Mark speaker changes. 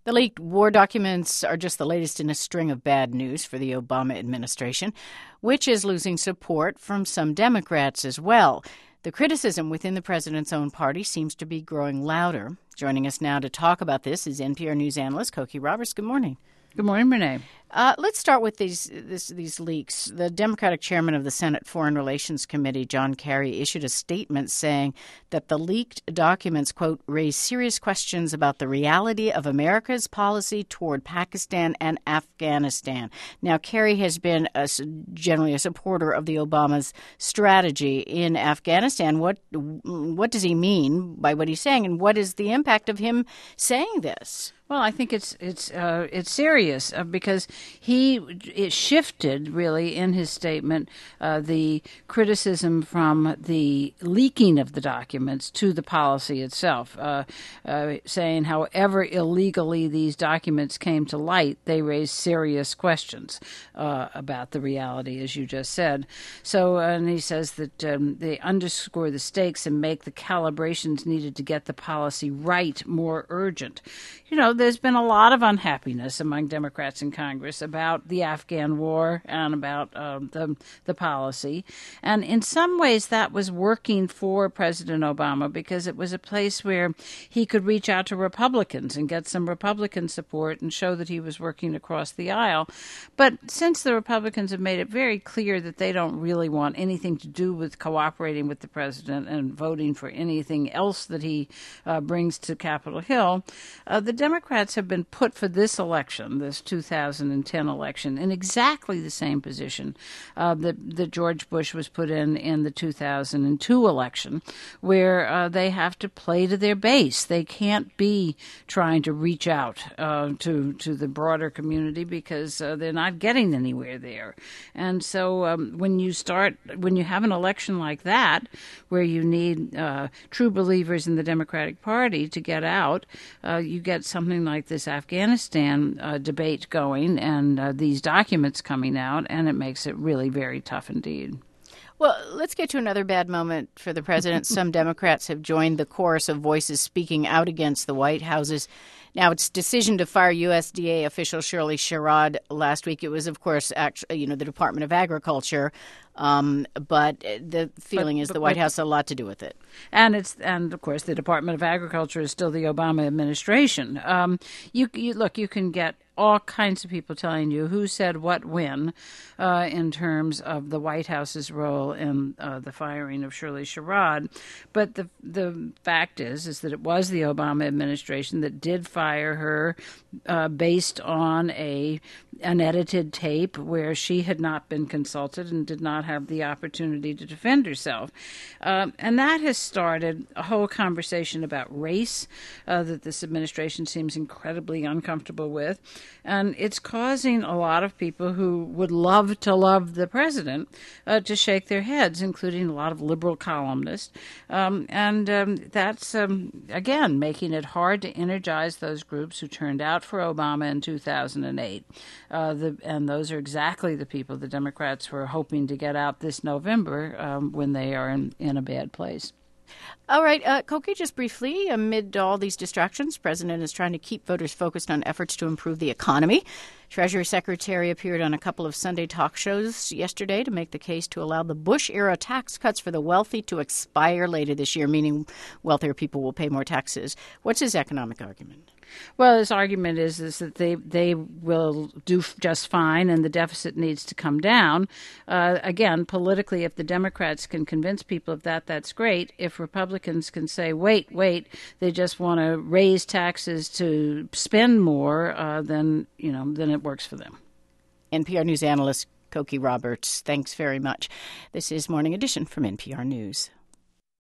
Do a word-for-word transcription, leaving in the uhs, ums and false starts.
Speaker 1: The leaked war documents are just the latest in a string of bad news for the Obama administration, which is losing support from some Democrats as well. The criticism within the president's own party seems to be growing louder. Joining us now to talk about this is N P R News analyst Cokie Roberts. Good morning.
Speaker 2: Good morning, Renee.
Speaker 1: Uh, let's start with these this, these leaks. The Democratic chairman of the Senate Foreign Relations Committee, John Kerry, issued a statement saying that the leaked documents, quote, raise serious questions about the reality of America's policy toward Pakistan and Afghanistan. Now, Kerry has been a, generally a supporter of the Obama's strategy in Afghanistan. What what does he mean by what he's saying, and what is the impact of him saying this?
Speaker 2: Well, I think it's it's uh, it's serious uh, because he it shifted really in his statement uh, the criticism from the leaking of the documents to the policy itself, uh, uh, saying however illegally these documents came to light, they raise serious questions uh, about the reality, as you just said. So, uh, and he says that um, they underscore the stakes and make the calibrations needed to get the policy right more urgent. You know, there's been a lot of unhappiness among Democrats in Congress about the Afghan war and about um, the the policy. And in some ways that was working for President Obama because it was a place where he could reach out to Republicans and get some Republican support and show that he was working across the aisle. But since the Republicans have made it very clear that they don't really want anything to do with cooperating with the president and voting for anything else that he uh, brings to Capitol Hill, uh, the Democrats have been put for this election, this two thousand ten election, in exactly the same position uh, that, that George Bush was put in in the two thousand two election, where uh, they have to play to their base. They can't be trying to reach out uh, to to the broader community because uh, they're not getting anywhere there. And so um, when you start, when you have an election like that, where you need uh, true believers in the Democratic Party to get out, uh, you get something like this Afghanistan uh, debate going and uh, these documents coming out, and it makes it really very tough indeed.
Speaker 1: Well, let's get to another bad moment for the president. Some Democrats have joined the chorus of voices speaking out against the White House's Now, its decision to fire U S D A official Shirley Sherrod last week, it was, of course, actually, you know, the Department of Agriculture. Um, but the feeling
Speaker 2: but,
Speaker 1: is
Speaker 2: but,
Speaker 1: the White
Speaker 2: but,
Speaker 1: House had a lot to do with it.
Speaker 2: And it's and of course the Department of Agriculture is still the Obama administration. Um, you, you look, you can get all kinds of people telling you who said what when uh, in terms of the White House's role in uh, the firing of Shirley Sherrod. But the the fact is is that it was the Obama administration that did fire her uh, based on a an edited tape where she had not been consulted and did not have the opportunity to defend herself. Um, and that has started a whole conversation about race uh, that this administration seems incredibly uncomfortable with. And it's causing a lot of people who would love to love the president uh, to shake their heads, including a lot of liberal columnists. Um, and um, that's, um, again, making it hard to energize those groups who turned out for Obama in two thousand eight. Uh, the, and those are exactly the people the Democrats were hoping to get out this November um, when they are in, in a bad place.
Speaker 1: All right, uh, Cokie, just briefly, amid all these distractions, the president is trying to keep voters focused on efforts to improve the economy. Treasury Secretary appeared on a couple of Sunday talk shows yesterday to make the case to allow the Bush-era tax cuts for the wealthy to expire later this year, meaning wealthier people will pay more taxes. What's his economic argument?
Speaker 2: Well, his argument is, is that they, they will do just fine and the deficit needs to come down. Uh, again, politically, if the Democrats can convince people of that, that's great. If Republicans can say, wait, wait, they just want to raise taxes to spend more, uh, then, you know, then it works for them.
Speaker 1: N P R News analyst Cokie Roberts, thanks very much. This is Morning Edition from N P R News.